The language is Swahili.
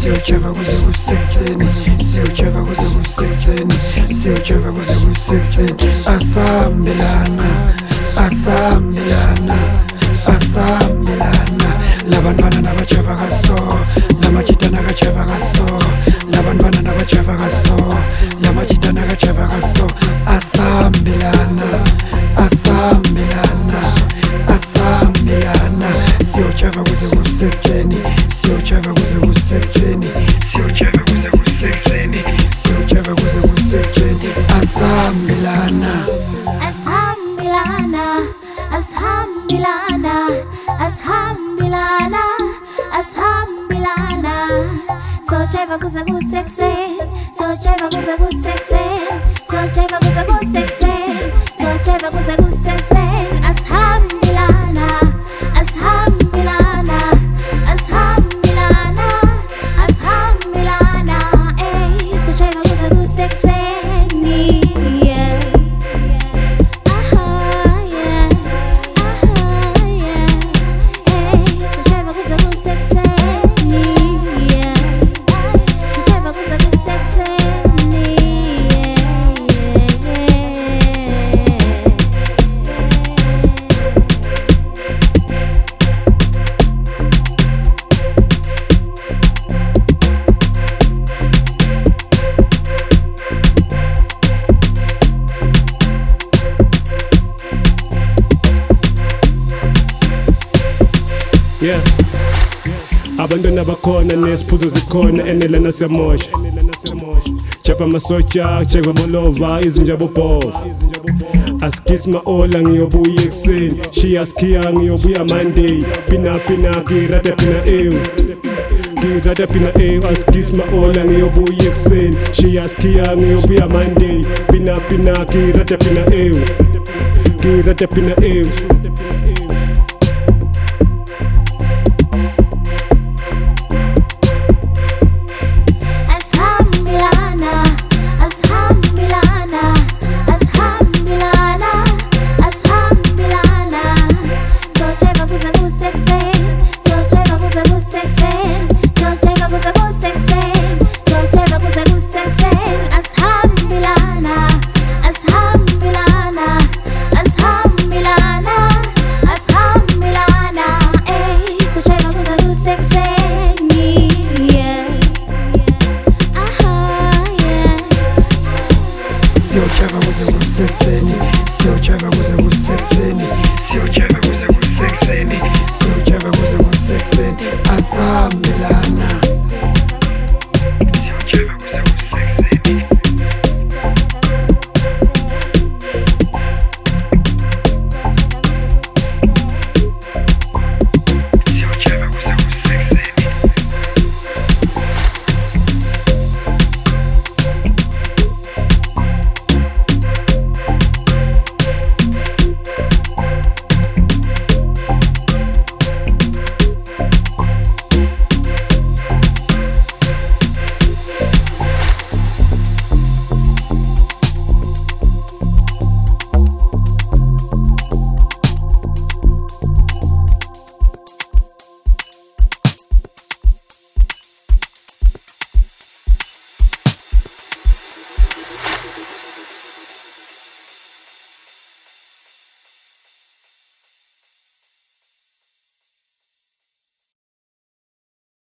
siyojava kuze kusekuseni, siyojava kuze kusekuseni, siyojava kuze kusekuseni. Asambelana, asambelana, asambelana. Labantwana nabajava kaso, namajita nakajava kaso, labantwana nabajava kaso, namajita nakajava kaso. Asambelana, asambelana, asambelana. Siyojava kuze kusekuseni, siyojava kuze kusekuseni, siyojava kuze kusekuseni, siyojava kuze kusekuseni. Asambelana, asambelana, asambelana, asambelana, asambelana. Siyojava kuze kusekuseni, siyojava kuze kusekuseni, siyojava kuze kusekuseni, siyojava kuze kusekuseni. Asambelana, asambelana, asambelana, asambelana. Siyojava kuze kusekuseni, yeah. Siyojava kuze kusekuseni, yeah. Siyojava kuze kusekuseni, yeah. Abantwana bakhona nesiphuzo zikhona enelana siyamosha. Chapa masocha, cheka bolova, izinja bobhova. Askisma ola ngiyobuya ekuseni, shiyaskia ngiyobuya Monday. Pina kirata pina ew, kirata pina ew. Askisma ola ngiyobuya ekuseni, shiyaskia ngiyobuya Monday. Pina kirata pina ew, kirata pina ew. siyojava kuze kusekuseni, siyojava